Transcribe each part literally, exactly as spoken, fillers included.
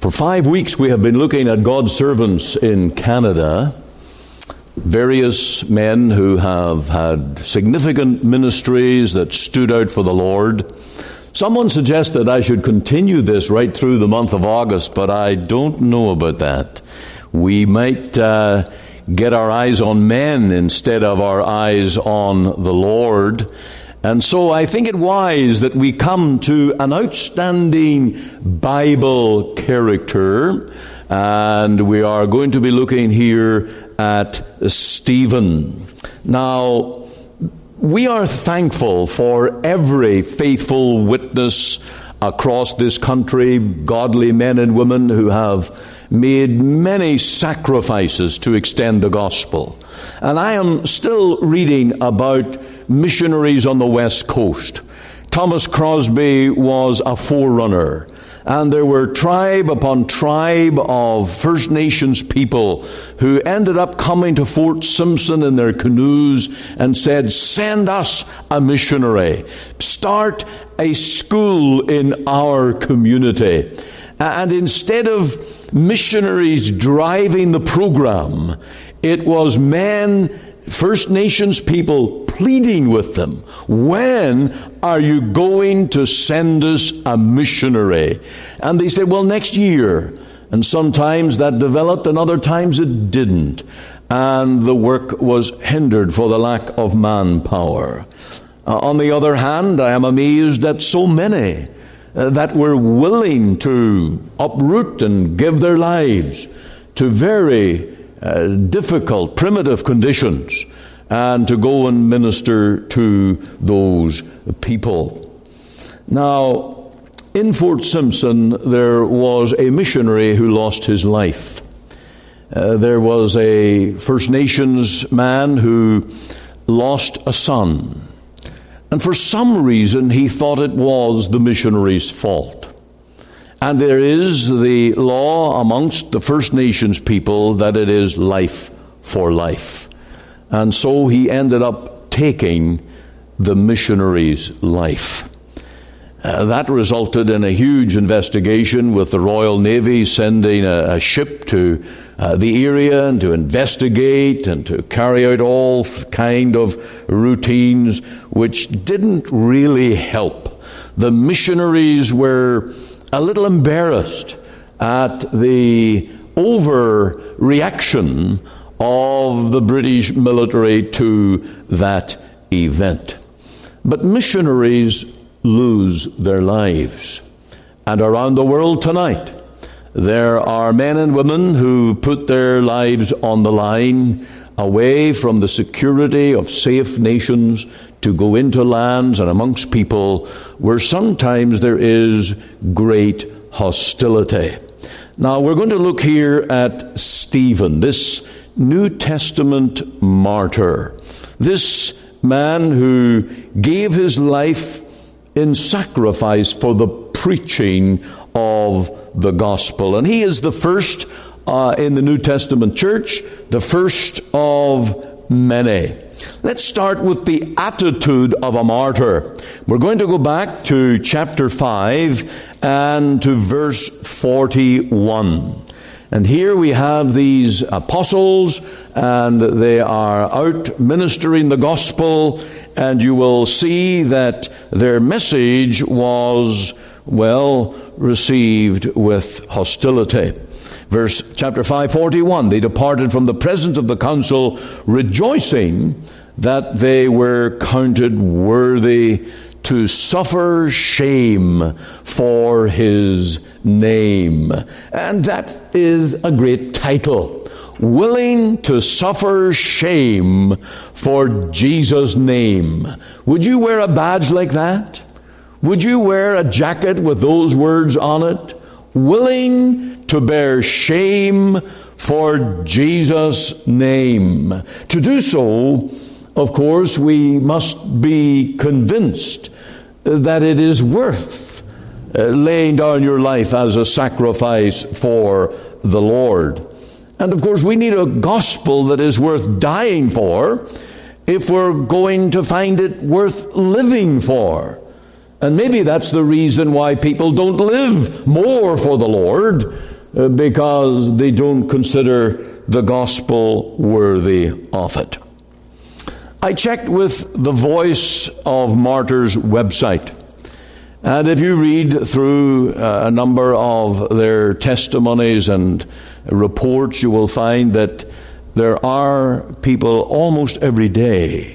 For five weeks we have been looking at God's servants in Canada, various men who have had significant ministries that stood out for the Lord. Someone suggested I should continue this right through the month of August, but I don't know about that. We might uh, get our eyes on men instead of our eyes on the Lord. And so I think it wise that we come to an outstanding Bible character, and we are going to be looking here at Stephen. Now, we are thankful for every faithful witness across this country, godly men and women who have made many sacrifices to extend the gospel. And I am still reading about missionaries on the West Coast. Thomas Crosby was a forerunner, and there were tribe upon tribe of First Nations people who ended up coming to Fort Simpson in their canoes and said, "Send us a missionary. Start a school in our community." And instead of missionaries driving the program, it was men, First Nations people, pleading with them, "When are you going to send us a missionary?" And they said, "Well, next year." And sometimes that developed and other times it didn't. And the work was hindered for the lack of manpower. Uh, on the other hand, I am amazed at so many uh, that were willing to uproot and give their lives to very uh, difficult, primitive conditions, and to go and minister to those people. Now, in Fort Simpson, there was a missionary who lost his life. Uh, there was a First Nations man who lost a son. And for some reason, he thought it was the missionary's fault. And there is the law amongst the First Nations people that it is life for life. And so he ended up taking the missionary's life. Uh, that resulted in a huge investigation with the Royal Navy sending a, a ship to uh, the area and to investigate and to carry out all kind of routines which didn't really help. The missionaries were a little embarrassed at the overreaction of the British military to that event. But missionaries lose their lives. And around the world tonight, there are men and women who put their lives on the line away from the security of safe nations to go into lands and amongst people where sometimes there is great hostility. Now, we're going to look here at Stephen, this New Testament martyr, this man who gave his life in sacrifice for the preaching of the gospel. And he is the first uh, in the New Testament church, the first of many. Let's start with the attitude of a martyr. We're going to go back to chapter five and to verse forty-one. And here we have these apostles, and they are out ministering the gospel, and you will see that their message was, well, received with hostility. Verse chapter five, forty-one, they departed from the presence of the council, rejoicing that they were counted worthy to suffer shame for his name. And that is a great title. Willing to suffer shame for Jesus' name. Would you wear a badge like that? Would you wear a jacket with those words on it? Willing to bear shame for Jesus' name. To do so, of course, we must be convinced that it is worth uh, laying down your life as a sacrifice for the Lord. And of course, we need a gospel that is worth dying for if we're going to find it worth living for. And maybe that's the reason why people don't live more for the Lord, uh, because they don't consider the gospel worthy of it. I checked with the Voice of Martyrs website, and if you read through uh, a number of their testimonies and reports, you will find that there are people almost every day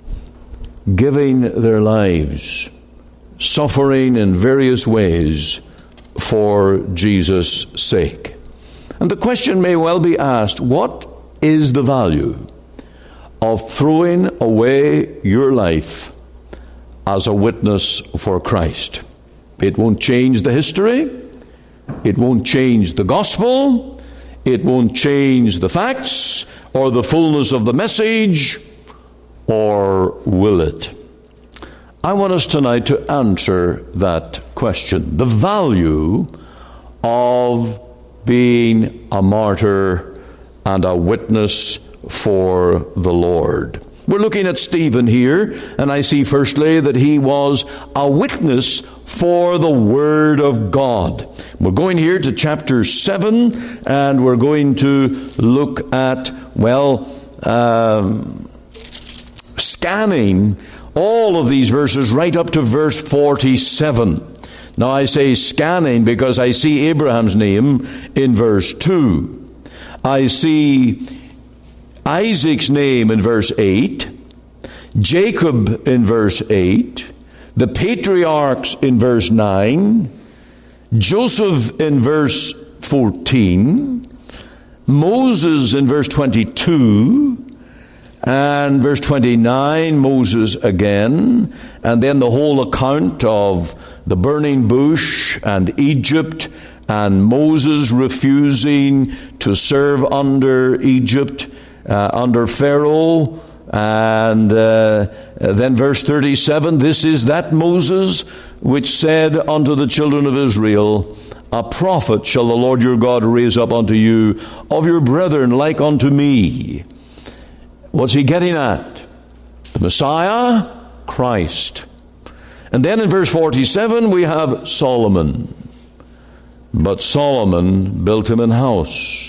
giving their lives, suffering in various ways for Jesus' sake. And the question may well be asked, what is the value of throwing away your life as a witness for Christ? It won't change the history. It won't change the gospel. It won't change the facts or the fullness of the message, or will it? I want us tonight to answer that question. The value of being a martyr and a witness for the Lord. We're looking at Stephen here, and I see firstly that he was a witness for the Word of God. We're going here to chapter seven, and we're going to look at, well, um, scanning all of these verses right up to verse forty-seven. Now I say scanning because I see Abraham's name in verse two. I see Isaac's name in verse eight, Jacob in verse eight, the patriarchs in verse nine, Joseph in verse fourteen, Moses in verse twenty-two, and verse twenty-nine, Moses again, and then the whole account of the burning bush and Egypt and Moses refusing to serve under Egypt, uh, under Pharaoh. And uh, then verse thirty-seven, this is that Moses which said unto the children of Israel, a prophet shall the Lord your God raise up unto you of your brethren like unto me. What's he getting at? The Messiah, Christ. And then in verse forty-seven we have Solomon. But Solomon built him an house.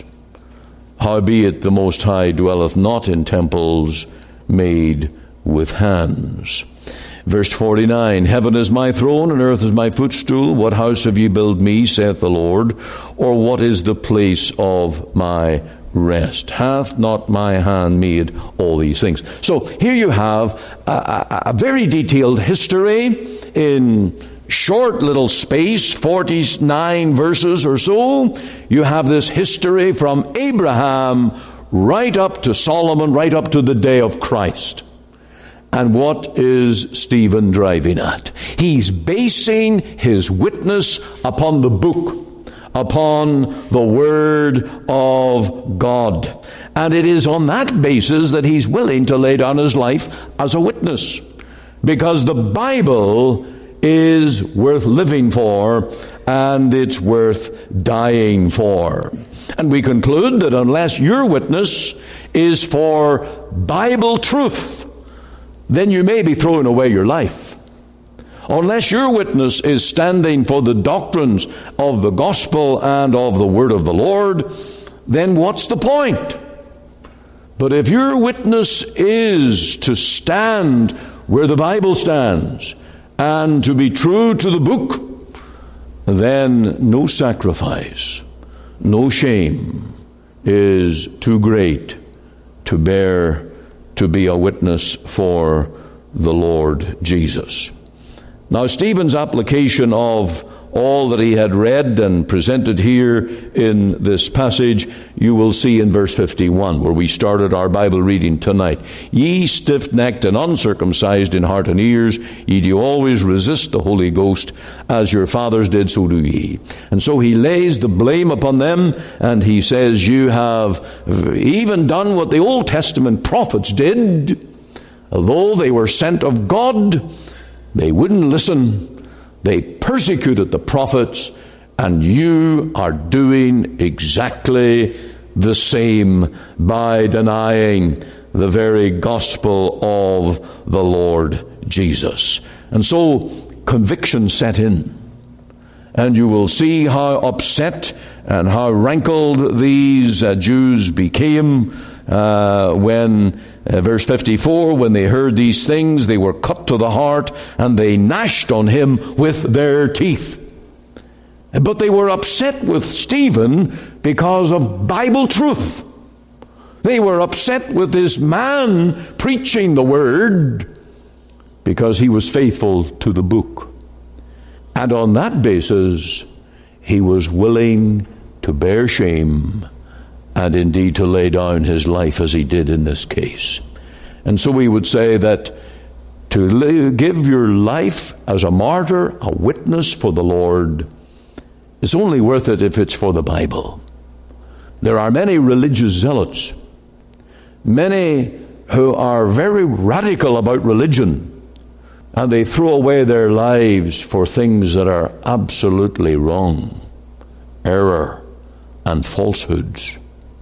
Howbeit the Most High dwelleth not in temples made with hands. Verse forty-nine, heaven is my throne, and earth is my footstool. What house have ye built me, saith the Lord? Or what is the place of my rest? Hath not my hand made all these things? So here you have a, a, a very detailed history in short little space, forty-nine verses or so. You have this history from Abraham right up to Solomon, right up to the day of Christ. And what is Stephen driving at? He's basing his witness upon the book, upon the Word of God. And it is on that basis that he's willing to lay down his life as a witness. Because the Bible is worth living for, and it's worth dying for. And we conclude that unless your witness is for Bible truth, then you may be throwing away your life. Unless your witness is standing for the doctrines of the gospel and of the word of the Lord, then what's the point? But if your witness is to stand where the Bible stands and to be true to the book, then no sacrifice, no shame is too great to bear to be a witness for the Lord Jesus. Now, Stephen's application of all that he had read and presented here in this passage, you will see in verse fifty-one, where we started our Bible reading tonight. Ye stiff-necked and uncircumcised in heart and ears, ye do always resist the Holy Ghost, as your fathers did, so do ye. And so he lays the blame upon them, and he says, you have even done what the Old Testament prophets did. Although they were sent of God, they wouldn't listen. They persecuted the prophets, and you are doing exactly the same by denying the very gospel of the Lord Jesus. And so conviction set in. And you will see how upset and how rankled these uh, Jews became uh, when, uh, verse fifty-four, when they heard these things, they were cut to the heart, and they gnashed on him with their teeth. But they were upset with Stephen because of Bible truth. They were upset with this man preaching the word because he was faithful to the book. And on that basis, he was willing to bear shame and indeed to lay down his life as he did in this case. And so we would say that to give your life as a martyr, a witness for the Lord, is only worth it if it's for the Bible. There are many religious zealots, many who are very radical about religion, and they throw away their lives for things that are absolutely wrong, error, and falsehoods.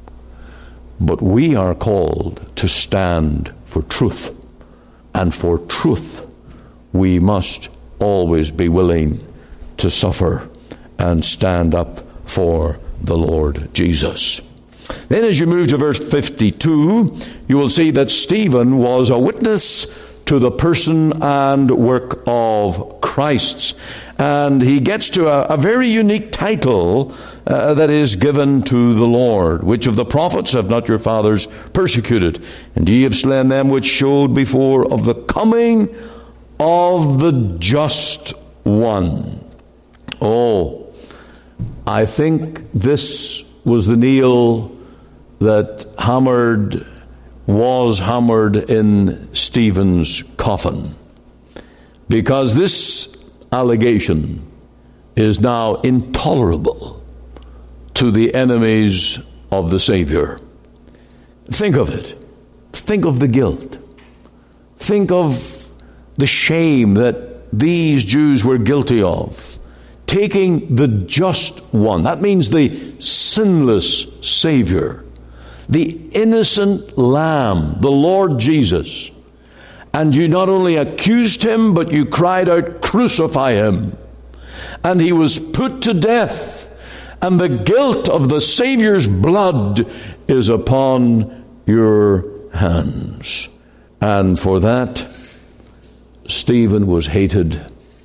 But we are called to stand for truth. And for truth, we must always be willing to suffer and stand up for the Lord Jesus. Then as you move to verse fifty-two, you will see that Stephen was a witness to the person and work of Christ. And he gets to a, a very unique title uh, that is given to the Lord. Which of the prophets have not your fathers persecuted? And ye have slain them which showed before of the coming of the just one. Oh, I think this was the nail that hammered was hammered in Stephen's coffin. Because this allegation is now intolerable to the enemies of the Savior. Think of it. Think of the guilt. Think of the shame that these Jews were guilty of. Taking the just one, that means the sinless Savior, the innocent Lamb, the Lord Jesus. And you not only accused him, but you cried out, crucify him. And he was put to death. And the guilt of the Savior's blood is upon your hands. And for that, Stephen was hated.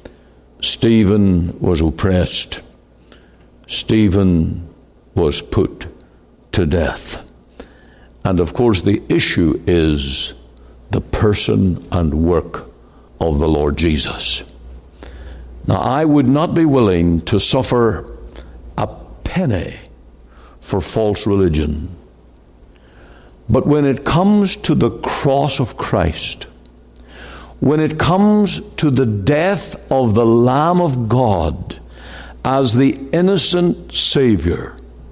Stephen was oppressed. Stephen was put to death. And of course, the issue is the person and work of the Lord Jesus. Now, I would not be willing to suffer a penny for false religion. But when it comes to the cross of Christ, when it comes to the death of the Lamb of God as the innocent Savior,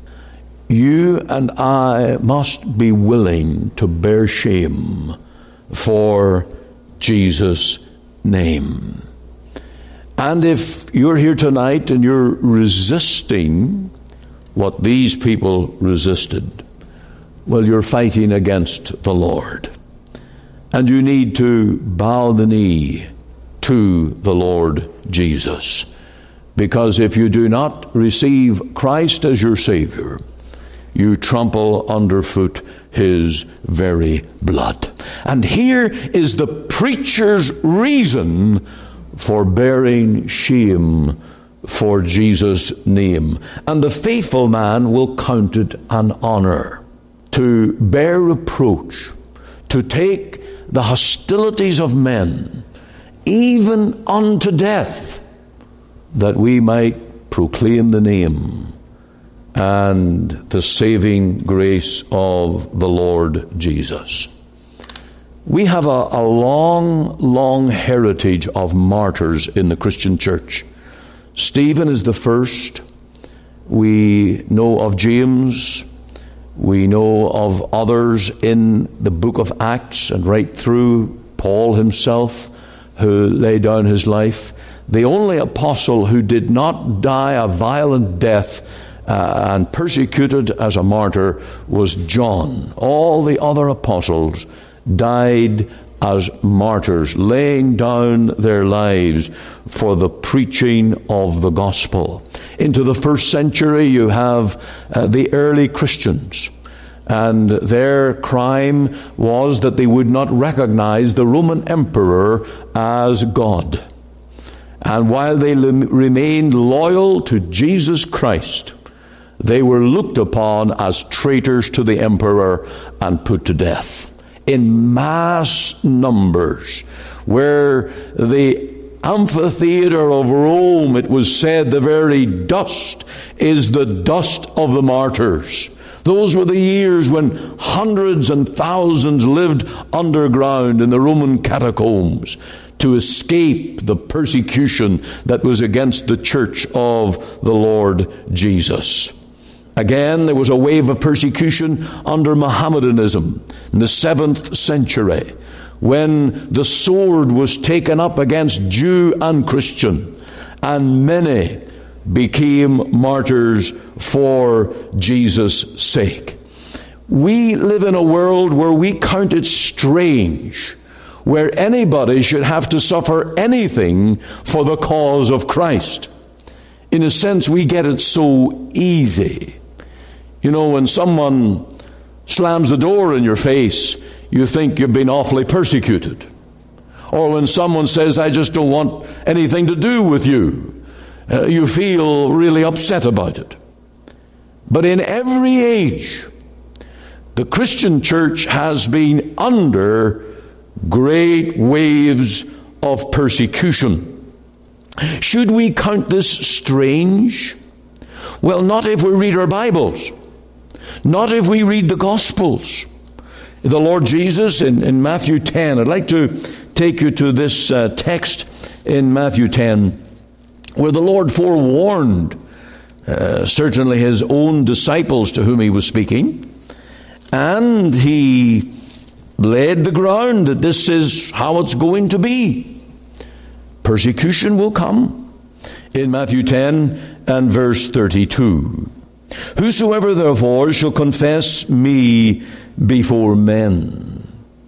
you and I must be willing to bear shame for Jesus' name. And if you're here tonight and you're resisting what these people resisted, well, you're fighting against the Lord. And you need to bow the knee to the Lord Jesus. Because if you do not receive Christ as your Savior, you trample underfoot his very blood. And here is the preacher's reason for bearing shame for Jesus' name. And the faithful man will count it an honor to bear reproach, to take the hostilities of men, even unto death, that we might proclaim the name and the saving grace of the Lord Jesus. We have a, a long, long heritage of martyrs in the Christian church. Stephen is the first. We know of James. We know of others in the book of Acts and right through Paul himself, who laid down his life. The only apostle who did not die a violent death Uh, and persecuted as a martyr was John. All the other apostles died as martyrs, laying down their lives for the preaching of the gospel. Into the first century, you have uh, the early Christians. And their crime was that they would not recognize the Roman emperor as God. And while they l- remained loyal to Jesus Christ, they were looked upon as traitors to the emperor and put to death in mass numbers. Where the amphitheater of Rome, it was said, the very dust is the dust of the martyrs. Those were the years when hundreds and thousands lived underground in the Roman catacombs to escape the persecution that was against the church of the Lord Jesus. Again, there was a wave of persecution under Mohammedanism in the seventh century, when the sword was taken up against Jew and Christian, and many became martyrs for Jesus' sake. We live in a world where we count it strange, where anybody should have to suffer anything for the cause of Christ. In a sense, we get it so easy. You know, when someone slams the door in your face, you think you've been awfully persecuted. Or when someone says, I just don't want anything to do with you, Uh, you feel really upset about it. But in every age, the Christian church has been under great waves of persecution. Should we count this strange? Well, not if we read our Bibles. Not if we read the Gospels. The Lord Jesus in, in Matthew ten, I'd like to take you to this uh, text in Matthew ten, where the Lord forewarned uh, certainly his own disciples to whom he was speaking, and he laid the ground that this is how it's going to be. Persecution will come. In Matthew ten and verse thirty-two, whosoever therefore shall confess me before men,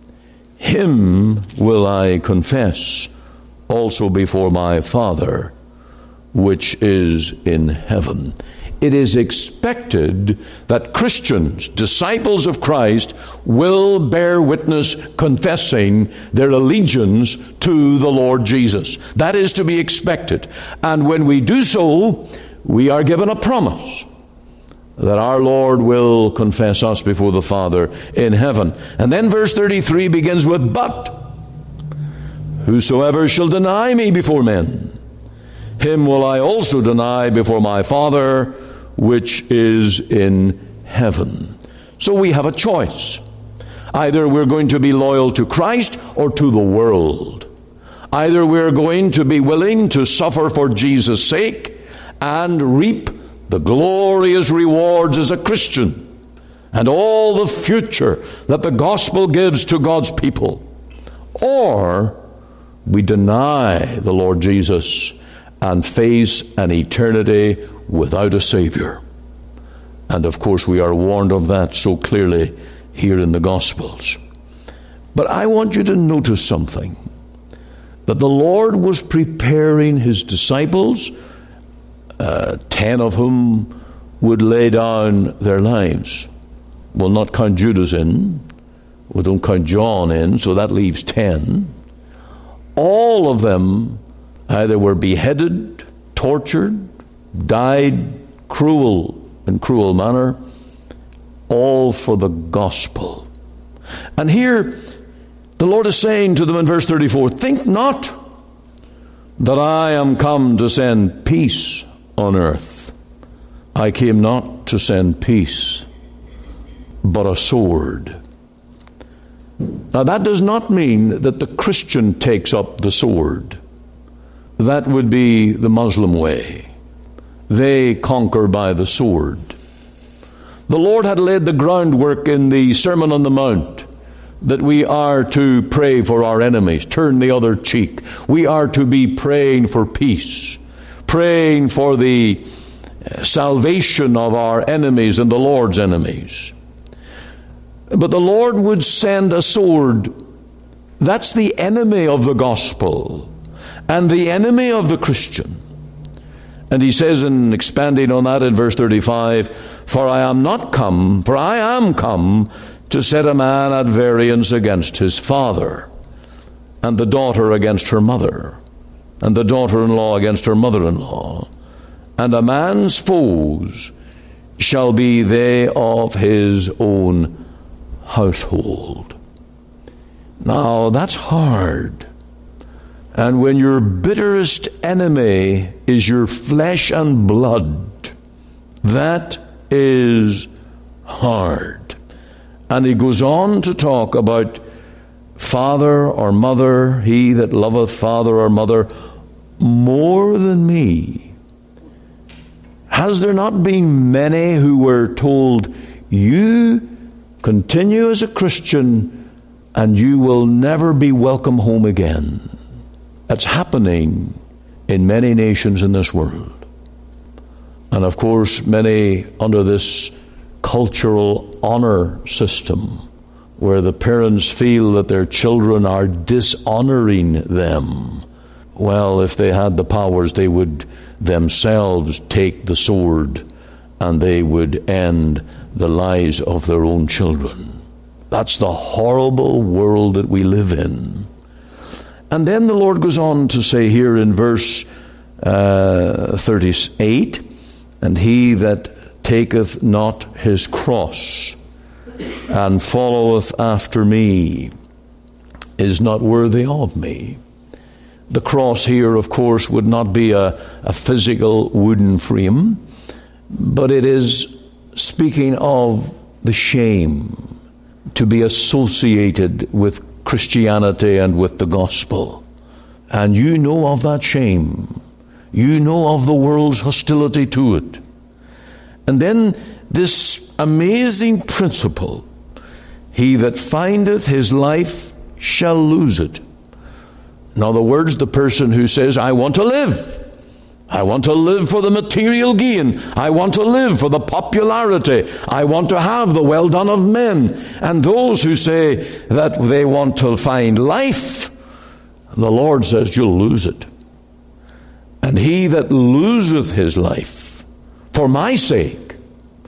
him will I confess also before my Father which is in heaven. It is expected that Christians, disciples of Christ, will bear witness confessing their allegiance to the Lord Jesus. That is to be expected. And when we do so, we are given a promise that our Lord will confess us before the Father in heaven. And then verse thirty-three begins with, but whosoever shall deny me before men, him will I also deny before my Father which is in heaven. So we have a choice. Either we're going to be loyal to Christ or to the world. Either we're going to be willing to suffer for Jesus' sake and reap the glorious rewards as a Christian and all the future that the gospel gives to God's people, or we deny the Lord Jesus and face an eternity without a Savior. And of course we are warned of that so clearly here in the Gospels. But I want you to notice something, that the Lord was preparing his disciples, uh, ten of whom would lay down their lives. We'll not count Judas in, we don't count John in, so that leaves ten. All of them either were beheaded, tortured, died cruel in cruel manner, all for the gospel. And here the Lord is saying to them in verse thirty-four, think not that I am come to send peace on earth. I came not to send peace, but a sword. Now that does not mean that the Christian takes up the sword. That would be the Muslim way. They conquer by the sword. The Lord had laid the groundwork in the Sermon on the Mount that we are to pray for our enemies, turn the other cheek. We are to be praying for peace, praying for the salvation of our enemies and the Lord's enemies. But the Lord would send a sword That's the enemy of the gospel and the enemy of the Christian. And he says, in expanding on that in verse thirty-five, For I am not come, for I am come to set a man at variance against his father, and the daughter against her mother, and the daughter-in-law against her mother-in-law, and a man's foes shall be they of his own household. Now, that's hard. And when your bitterest enemy is your flesh and blood, that is hard. And he goes on to talk about father or mother, he that loveth father or mother more than me. Has there not been many who were told, you continue as a Christian and you will never be welcome home again? That's happening in many nations in this world. And of course, many under this cultural honor system, where the parents feel that their children are dishonoring them. Well, if they had the powers, they would themselves take the sword and they would end the lives of their own children. That's the horrible world that we live in. And then the Lord goes on to say here in verse uh, thirty-eight, And he that taketh not his cross and followeth after me is not worthy of me. The cross here, of course, would not be a, a physical wooden frame, but it is speaking of the shame to be associated with Christianity and with the gospel. And you know of that shame. You know of the world's hostility to it. And then this amazing principle, he that findeth his life shall lose it. In other words, the person who says, I want to live. I want to live for the material gain. I want to live for the popularity. I want to have the well done of men. And those who say that they want to find life, the Lord says, you'll lose it. And he that loseth his life for my sake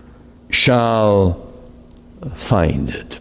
shall find it.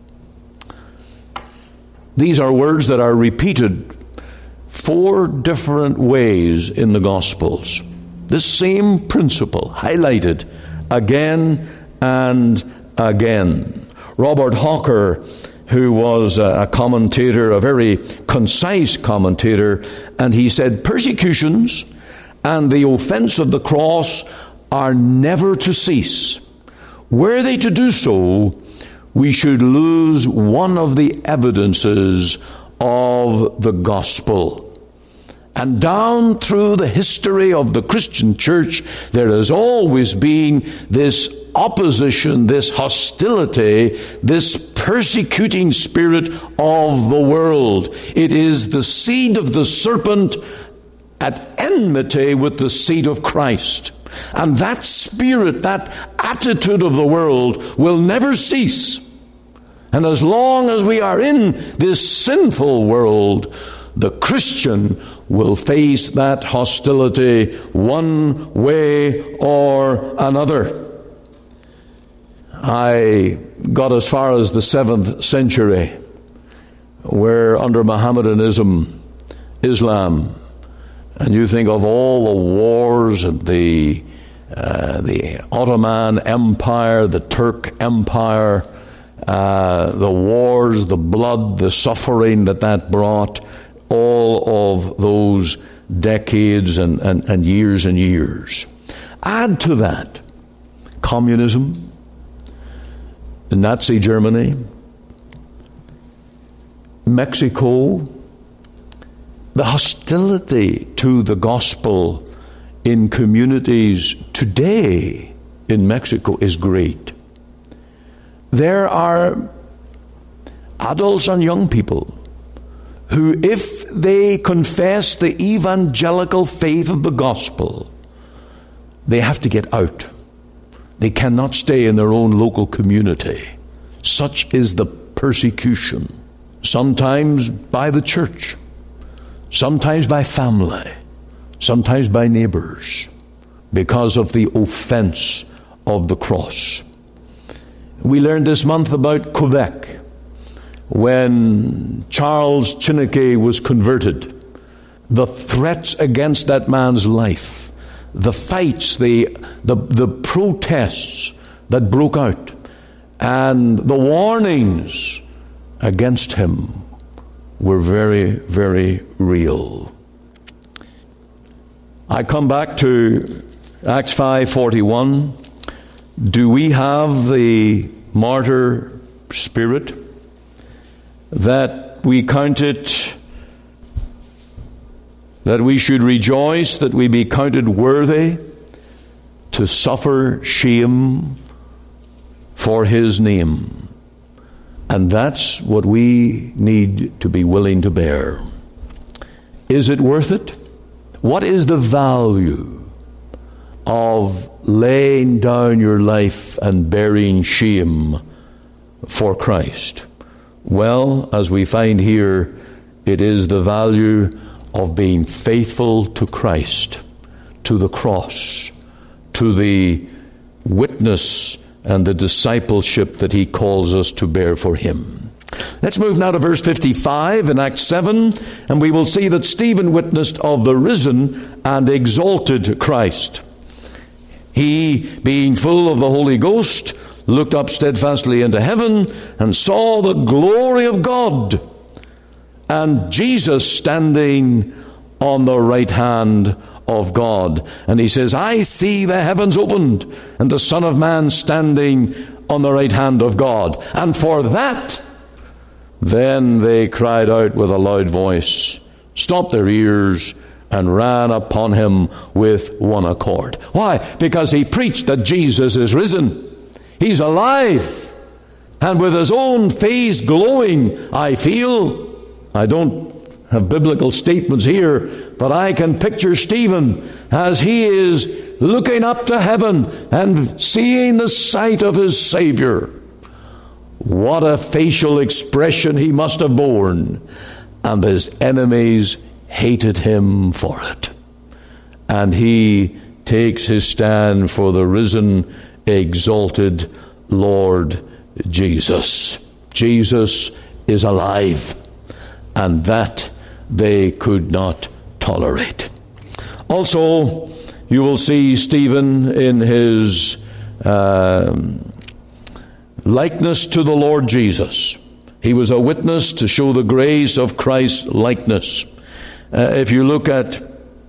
These are words that are repeated four different ways in the Gospels. This same principle highlighted again and again. Robert Hawker, who was a commentator, a very concise commentator, and he said, persecutions and the offense of the cross are never to cease. Were they to do so, we should lose one of the evidences of the gospel. And down through the history of the Christian church, there has always been this opposition, this hostility, this persecuting spirit of the world. It is the seed of the serpent at enmity with the seed of Christ. And that spirit, that attitude of the world will never cease. And as long as we are in this sinful world, the Christian will face that hostility one way or another. I got as far as the seventh century, where under Mohammedanism, Islam, and you think of all the wars and the uh, the Ottoman Empire, the Turk Empire, uh, the wars, the blood, the suffering that that brought, all of those decades and, and, and years and years. Add to that communism, Nazi Germany, Mexico. The hostility to the gospel in communities today in Mexico is great. There are adults and young people who, if they confess the evangelical faith of the gospel, they have to get out. They cannot stay in their own local community. Such is the persecution. sometimes by the church, sometimes by family, sometimes by neighbors, because of the offense of the cross. We learned this month about Quebec, when Charles Chineke was converted. The threats against that man's life, the fights, the, the, the protests that broke out, and the warnings against him were very, very real. I come back to Acts five forty-one. Do we have the martyr spirit, that we count it, that we should rejoice that we be counted worthy to suffer shame for his name? And that's what we need to be willing to bear. Is it worth it? What is the value of laying down your life and bearing shame for Christ? Well, as we find here, it is the value of being faithful to Christ, to the cross, to the witness and the discipleship that he calls us to bear for him. Let's move now to verse fifty-five in Acts seven, and we will see that Stephen witnessed of the risen and exalted Christ. He, being full of the Holy Ghost, looked up steadfastly into heaven and saw the glory of God, and Jesus standing on the right hand of God. And he says, I see the heavens opened and the Son of Man standing on the right hand of God. And for that, then they cried out with a loud voice, stopped their ears, and ran upon him with one accord. Why? Because he preached that Jesus is risen. He's alive. And with his own face glowing, I feel, I don't have biblical statements here, but I can picture Stephen as he is looking up to heaven and seeing the sight of his Savior. What a facial expression he must have borne. And his enemies hated him for it. And he takes his stand for the risen, exalted Lord Jesus. Jesus is alive, and that they could not tolerate. Also, you will see Stephen in his um, likeness to the Lord Jesus. He was a witness to show the grace of Christ's likeness. Uh, if you look at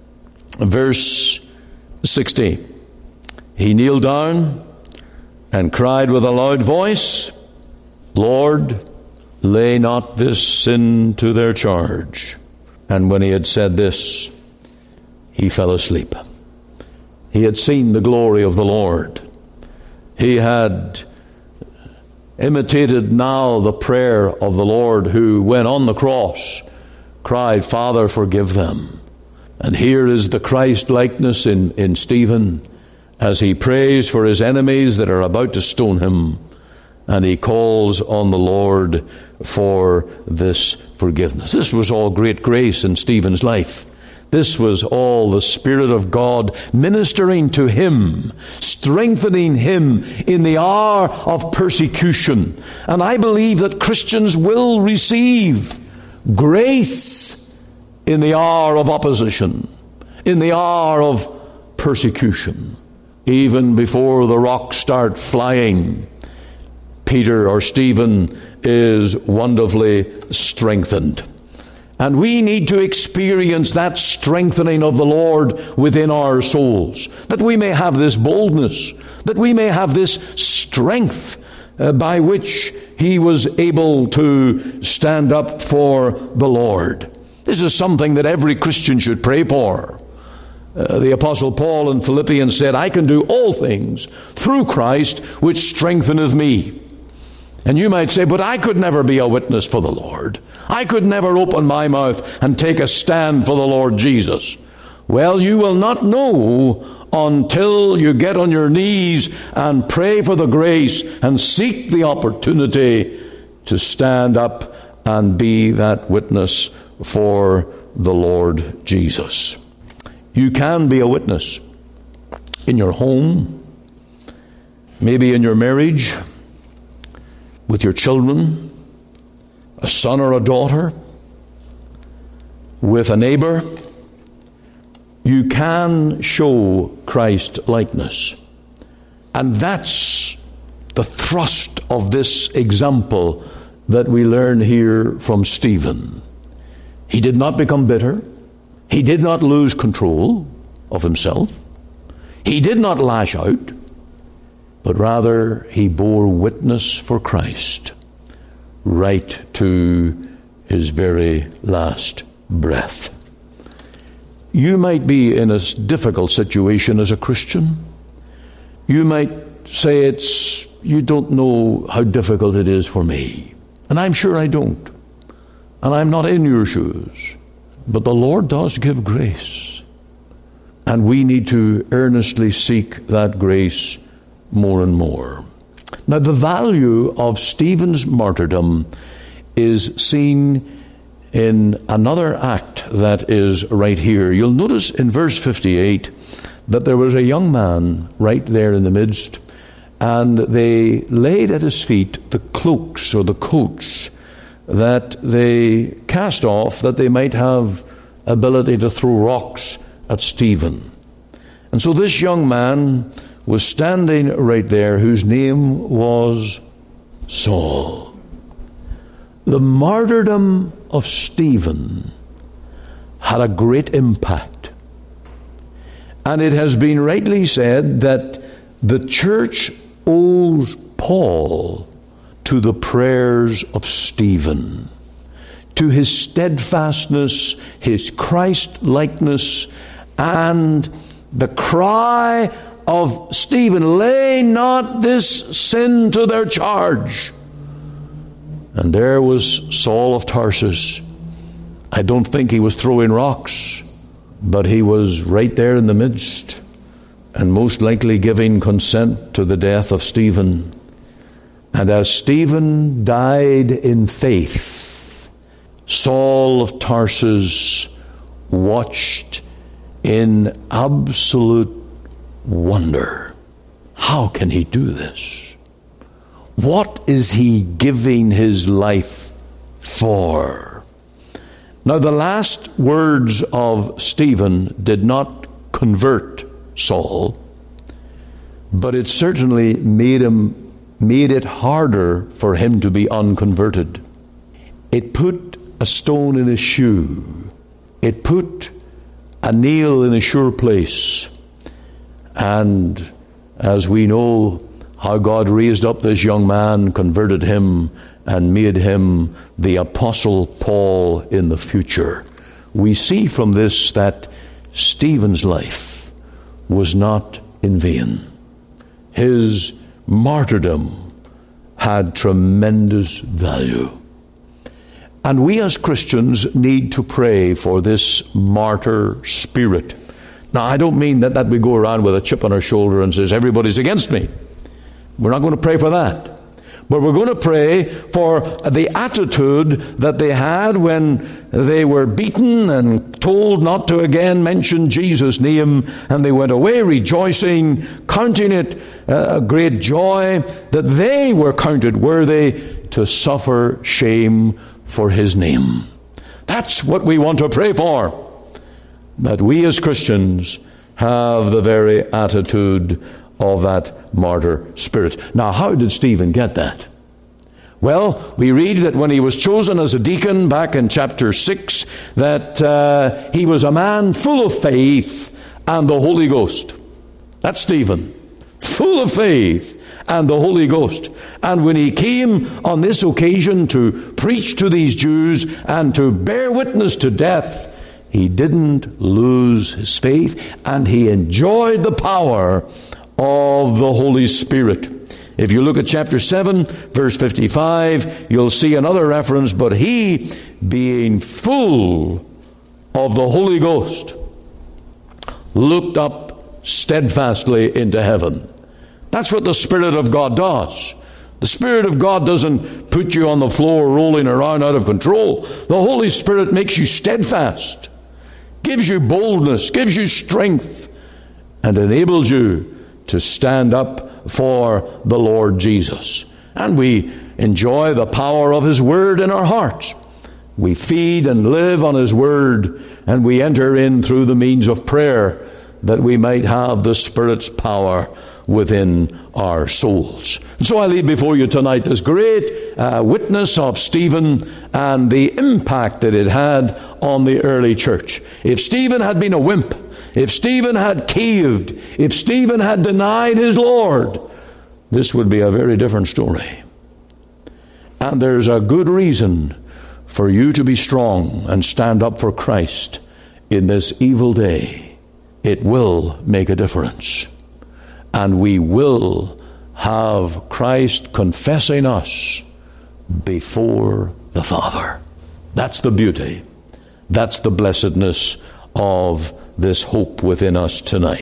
verse sixteen, he kneeled down and cried with a loud voice, Lord, lay not this sin to their charge. And when he had said this, he fell asleep. He had seen the glory of the Lord. He had imitated now the prayer of the Lord, who, when on the cross, cried, Father, forgive them. And here is the Christ likeness in, in Stephen, as he prays for his enemies that are about to stone him, and he calls on the Lord for this forgiveness. This was all great grace in Stephen's life. This was all the Spirit of God ministering to him, strengthening him in the hour of persecution. And I believe that Christians will receive grace in the hour of opposition, in the hour of persecution. Even before the rocks start flying, Peter or Stephen is wonderfully strengthened. And we need to experience that strengthening of the Lord within our souls, that we may have this boldness, that we may have this strength uh, by which he was able to stand up for the Lord. This is something that every Christian should pray for. Uh, the Apostle Paul in Philippians said, I can do all things through Christ which strengtheneth me. And you might say, but I could never be a witness for the Lord. I could never open my mouth and take a stand for the Lord Jesus. Well, you will not know until you get on your knees and pray for the grace and seek the opportunity to stand up and be that witness for the Lord Jesus. You can be a witness in your home, maybe in your marriage, with your children, a son or a daughter, with a neighbor. You can show Christ likeness. And that's the thrust of this example that we learn here from Stephen. He did not become bitter. He did not lose control of himself. He did not lash out, but rather he bore witness for Christ right to his very last breath. You might be in a difficult situation as a Christian. You might say it's, you don't know how difficult it is for me. And I'm sure I don't. And I'm not in your shoes. But the Lord does give grace. And we need to earnestly seek that grace more and more. Now, the value of Stephen's martyrdom is seen in another act that is right here. You'll notice in verse fifty-eight that there was a young man right there in the midst, and they laid at his feet the cloaks or the coats that they cast off, that they might have ability to throw rocks at Stephen. And so this young man was standing right there, whose name was Saul. The martyrdom of Stephen had a great impact. And it has been rightly said that the church owes Paul to the prayers of Stephen, to his steadfastness, his Christ-likeness, and the cry of Stephen, lay not this sin to their charge. And there was Saul of Tarsus. I don't think he was throwing rocks, but he was right there in the midst, and most likely giving consent to the death of Stephen. And as Stephen died in faith, Saul of Tarsus watched in absolute wonder. How can he do this? What is he giving his life for? Now, the last words of Stephen did not convert Saul, but it certainly made him made it harder for him to be unconverted. It put a stone in his shoe. It put a nail in a sure place. And as we know how God raised up this young man, converted him, and made him the Apostle Paul in the future, we see from this that Stephen's life was not in vain. His martyrdom had tremendous value. And we as Christians need to pray for this martyr spirit. Now, I don't mean that, that we go around with a chip on our shoulder and says, everybody's against me. We're not going to pray for that. But we're going to pray for the attitude that they had when they were beaten and told not to again mention Jesus' name, and they went away rejoicing, counting it a great joy that they were counted worthy to suffer shame for his name. That's what we want to pray for, that we as Christians have the very attitude of that martyr spirit. Now, how did Stephen get that? Well, we read that when he was chosen as a deacon back in chapter six, that uh, he was a man full of faith and the Holy Ghost. That's Stephen. Full of faith and the Holy Ghost. And when he came on this occasion to preach to these Jews and to bear witness to death, he didn't lose his faith, and he enjoyed the power of the Holy Spirit. If you look at chapter seven, verse fifty-five, you'll see another reference, but he, being full of the Holy Ghost, looked up steadfastly into heaven. That's what the Spirit of God does. The Spirit of God doesn't put you on the floor rolling around out of control. The Holy Spirit makes you steadfast, gives you boldness, gives you strength, and enables you to stand up for the Lord Jesus. And we enjoy the power of His Word in our hearts. We feed and live on His Word, and we enter in through the means of prayer that we might have the Spirit's power within our souls. And so I leave before you tonight this great uh, witness of Stephen and the impact that it had on the early church. If Stephen had been a wimp, if Stephen had caved, if Stephen had denied his Lord, this would be a very different story. And there's a good reason for you to be strong and stand up for Christ in this evil day. It will make a difference. And we will have Christ confessing us before the Father. That's the beauty. That's the blessedness of this hope within us tonight.